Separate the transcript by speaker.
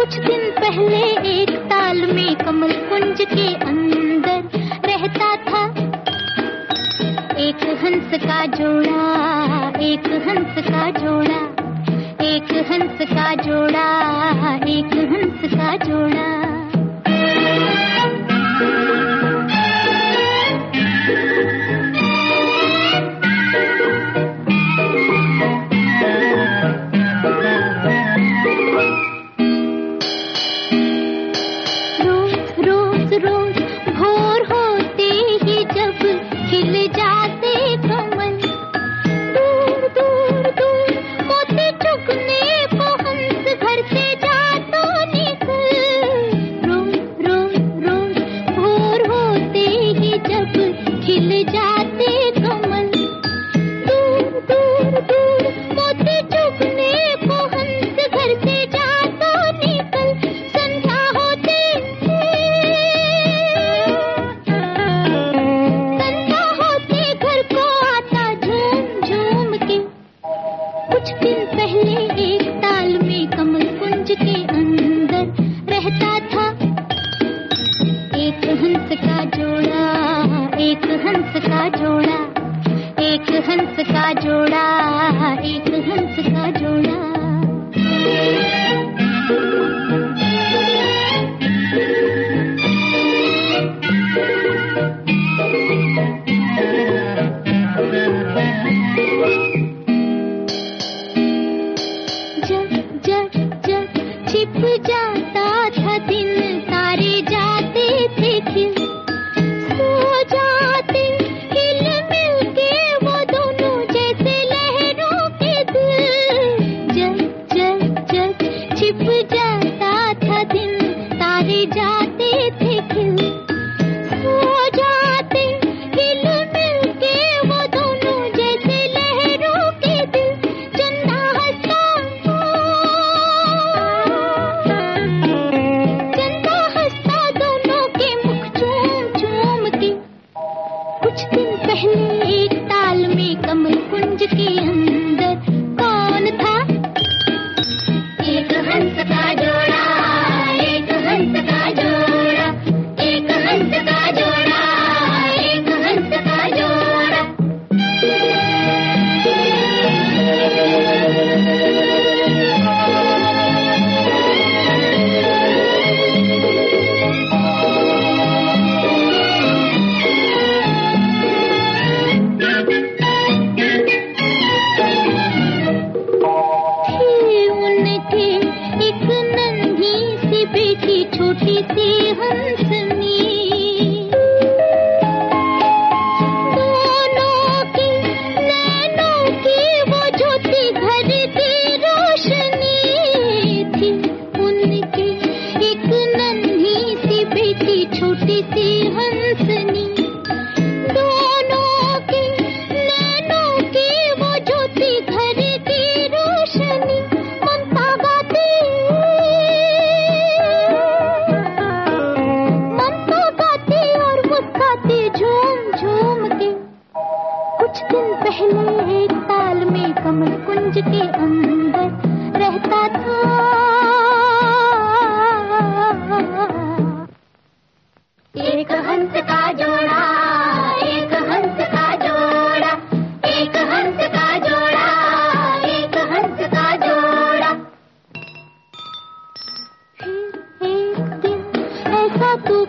Speaker 1: कुछ दिन पहले एक ताल में कमल कुंज के अंदर रहता था एक हंस का जोड़ा, एक हंस का जोड़ा, एक हंस का जोड़ा, एक हंस का जोड़ा। रोज भोर होते ही जब खिल जाते कमल, दूर दूर दूर मोती चुगने को हंस घर से जा तो निकल। रोज रोज रोज भोर होते ही जब खिल जाते कमल, दूर दूर दूर मोती चुगने को हंस घर से जा तो निकल। संध्या होते कुछ दिन पहले एक ताल में कमल कुंज के अंदर रहता था एक हंस का जोड़ा, एक हंस का जोड़ा, एक हंस का जोड़ा, एक हंस का जोड़ा। छिप जाता था दिन, तारे जाते थे खिल, सो जाते हिल मिल के वो दोनों जैसे लहरों के दिल। जब छिप जाता था दिन, तारे जाते थे खिल, सो जाते हिल मिल के वो दोनों जैसे लहरों के दिल। चंदा हंसता कुछ दिन पहले एक ताल में कमल कुंज के अंदर कौन था? एक हंस का जोड़ा, एक हंस का जोड़ा, एक हंस का जोड़ा, एक हंस का जोड़ा। छोटी सी हंसनी, दोनों की नैनों की वो ज्योति घर की रोशनी थी। उनकी एक नन्ही सी बेटी छोटी सी हंसनी, दोनों की नैनों की वो ज्योति घर की रोशनी। ममता गाती झूम झूम के। कुछ दिन पहले एक ताल में कमल कुंज के अंदर रहता था एक हंस का जोड़ा, एक हंस का जोड़ा, एक हंस का जोड़ा, एक हंस का जोड़ा। फिर एक दिन ऐसा